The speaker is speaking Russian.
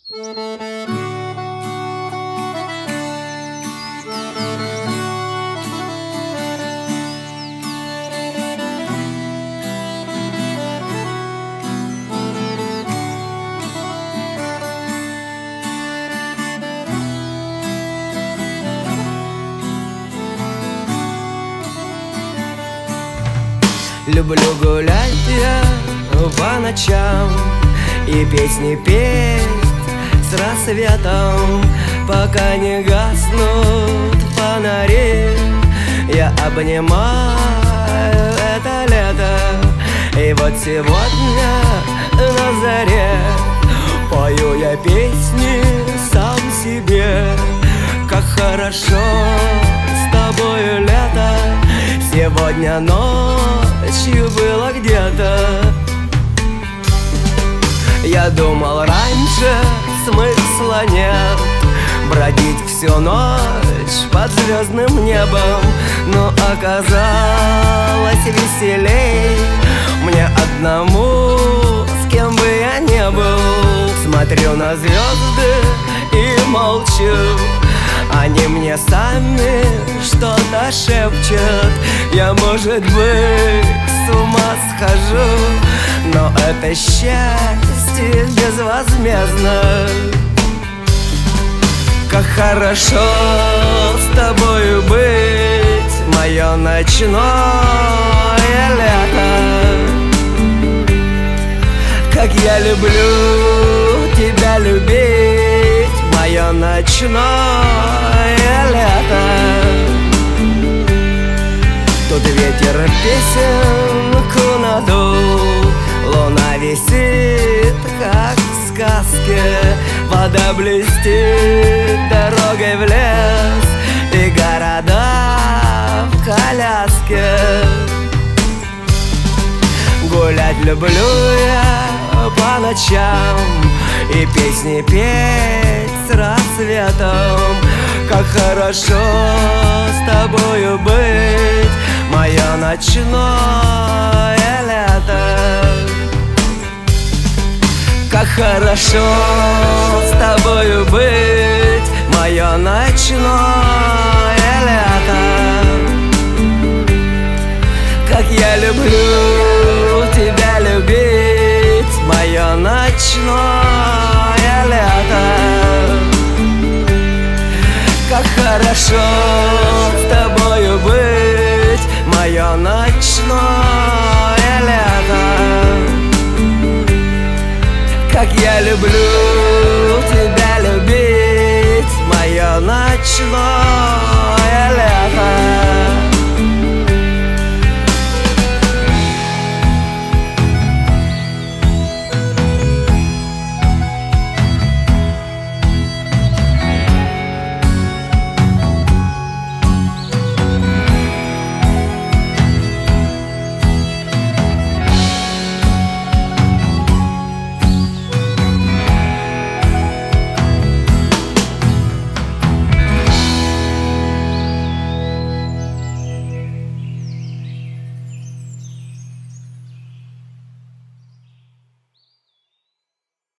Люблю гулять я по ночам и песни петь с рассветом, пока не гаснут фонари. Я обнимаю это лето, и вот сегодня на заре пою я песни сам себе. Как хорошо с тобою лето, сегодня ночью было где-то. Я думал, раньше смысла нет бродить всю ночь под звездным небом, но оказалось веселей мне одному, с кем бы я не был. Смотрю на звезды и молчу, они мне сами что-то шепчут. Я, может быть, с ума схожу, но это счастье безвозмездно. Как хорошо с тобою быть, мое ночное лето. Как я люблю тебя любить, мое ночное лето. Тут ветер песенку надул, луна висит, как в сказке, вода блестит дорогой в лес, и города в коляске. Гулять люблю я по ночам и песни петь с рассветом. Как хорошо с тобою быть, мое ночное лето. Как хорошо с тобою быть, мое ночное лето. Как я люблю тебя любить, мое ночное лето. Как хорошо с тобою быть, мое ночное лето. Как я люблю тебя любить, мое ночное